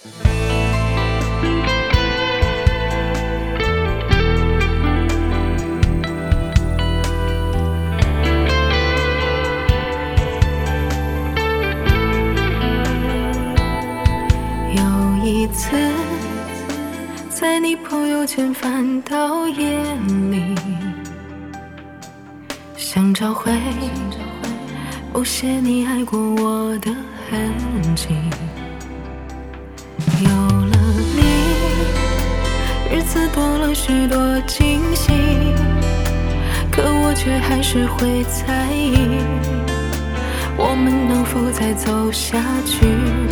有一次在你朋友圈翻到夜里，想找回某些你爱过我的痕迹。有了你，日子多了许多惊喜，可我却还是会在意，我们能否再走下去。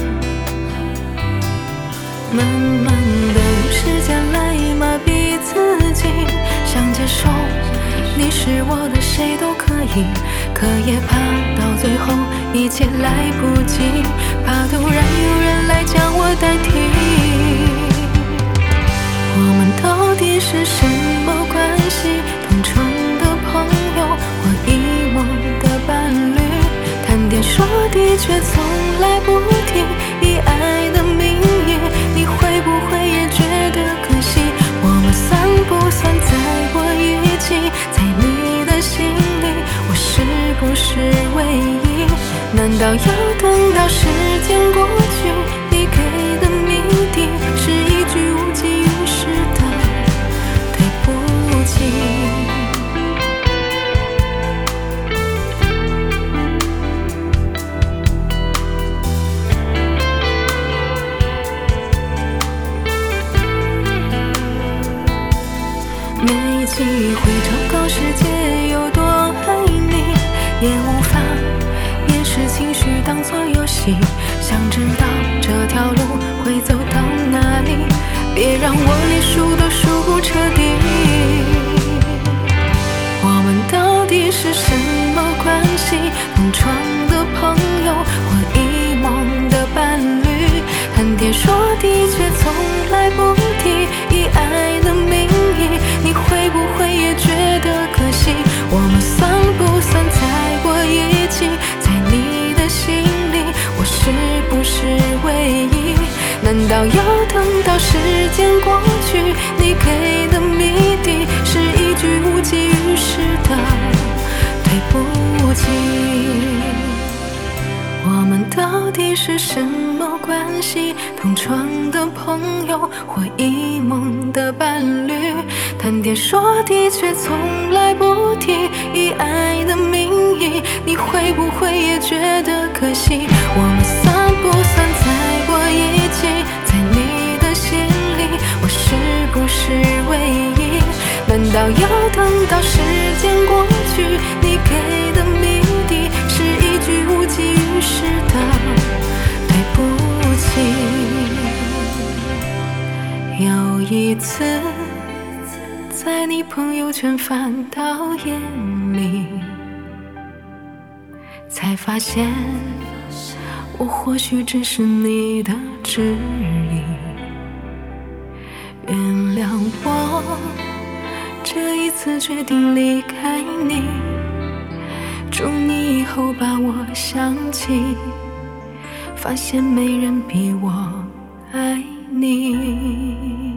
慢慢的用时间来麻痹自己，想接受你是我的谁都可以，可也怕到最后一切来不及，怕突然有人来将我代替。我们到底是什么关系？同窗的朋友或一梦的伴侣，谈天说地却从来不提，以爱的名义，你会不会也觉得可惜？我们算不算在过一起？在你的心里，我是不是唯一？难道要等到时间过去，你给的谜底是一句无济于事的对不起？没机会昭告世界有多爱你，也无法掩饰情绪当作游戏，想知道这条路会走到哪里，别让我连数都数不彻底。我们到底是什么关系？同窗的朋友或一梦的伴侣，谈天说地却从来不提，以爱的名义，你会不会也觉得可惜？我们算不算在过一起？在你的心里，我是不是唯一？难道要等到时间过去，你给的谜底是一句无济于事的对不起？我们到底是什么关系？同窗的朋友或一梦的伴侣，谈天说地却从来不提，以爱的名义，你会不会也觉得可惜？我们算不算在过一起？在你的心里，我是不是唯一？难道要等到时间过去，你给的谜底是一句无济于事的对不起？有一次在你朋友圈翻到眼里，才发现我或许只是你的指引。原谅我这一次决定离开你，祝你以后把我想起，发现没人比我爱你。